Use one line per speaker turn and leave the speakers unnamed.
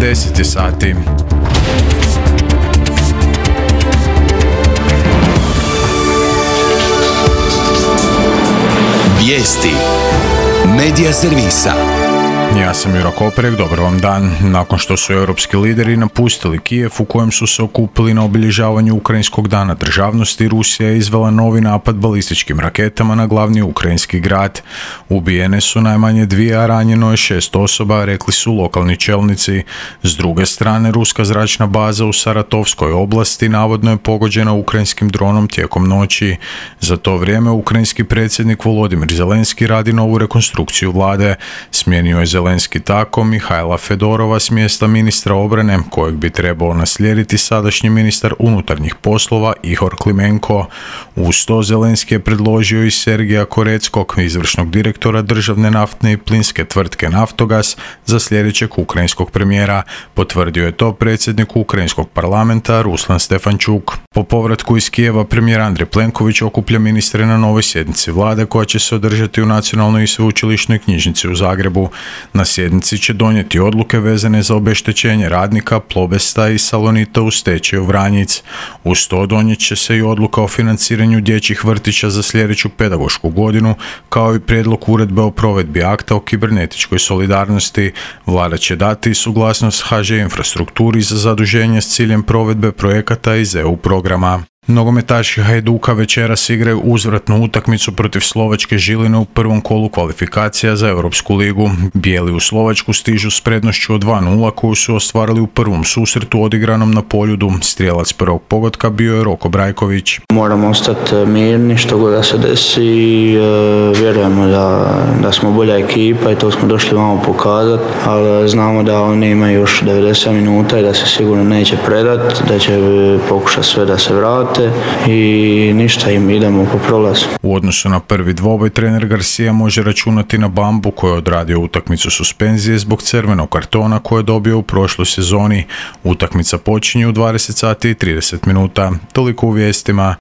10 sati.
Vijesti Medija servisa.
Ja sam Juro Koprek, dobar vam dan. Nakon što su europski lideri napustili Kijev u kojem su se okupili na obilježavanju Ukrajinskog dana državnosti, Rusija je izvela novi napad balističkim raketama na glavni ukrajinski grad. Ubijene su najmanje 2, a ranjeno je 6 osoba, rekli su lokalni čelnici. S druge strane, ruska zračna baza u Saratovskoj oblasti navodno je pogođena ukrajinskim dronom tijekom noći. Za to vrijeme ukrajinski predsjednik Volodimir Zelenski radi novu rekonstrukciju vlade. Smijenio je Zelenski tako Mihajla Fedorova s mjesta ministra obrane, kojeg bi trebao naslijediti sadašnji ministar unutarnjih poslova Ihor Klimenko. Uz to Zelenski je predložio i Sergija Koreckog, izvršnog direktora državne naftne i plinske tvrtke Naftogaz, za sljedećeg ukrajinskog premijera. Potvrdio je to predsjednik ukrajinskog parlamenta Ruslan Stefančuk. Po povratku iz Kijeva premijer Andrej Plenković okuplja ministre na novoj sjednici vlade koja će se održati u Nacionalnoj i sveučilišnoj knjižnici u Zagrebu. Na sjednici će donijeti odluke vezane za obeštećenje radnika Plobesta i Salonita u stečaju Vranjic. Uz to donijet će se i odluka o financiranju dječjih vrtića za sljedeću pedagošku godinu, kao i prijedlog uredbe o provedbi akta o kibernetičkoj solidarnosti. Vlada će dati suglasnost HŽ infrastrukturi za zaduženje s ciljem provedbe projekata iz EU programa. Nogometaši Hajduka večeras igraju uzvratnu utakmicu protiv Slovačke Žiline u prvom kolu kvalifikacija za Europsku ligu. Bijeli u Slovačku stižu s prednošću od 2:0 koju su ostvarili u prvom susretu odigranom na Poljudu. Strijelac prvog pogotka bio je Roko Brajković.
Moramo ostati mirni što god da se desi. Vjerujemo da smo bolja ekipa i to smo došli vamo pokazati, ali znamo da oni imaju još 90 minuta i da se sigurno neće predati, da će pokušati sve da se vrati. I ništa, im idemo po prolazu.
U odnosu na prvi dvoboj trener Garcia može računati na Bambu koji je odradio utakmicu suspenzije zbog crvenog kartona koje je dobio u prošloj sezoni. Utakmica počinje u 20 sati i 30 minuta. Toliko u vijestima.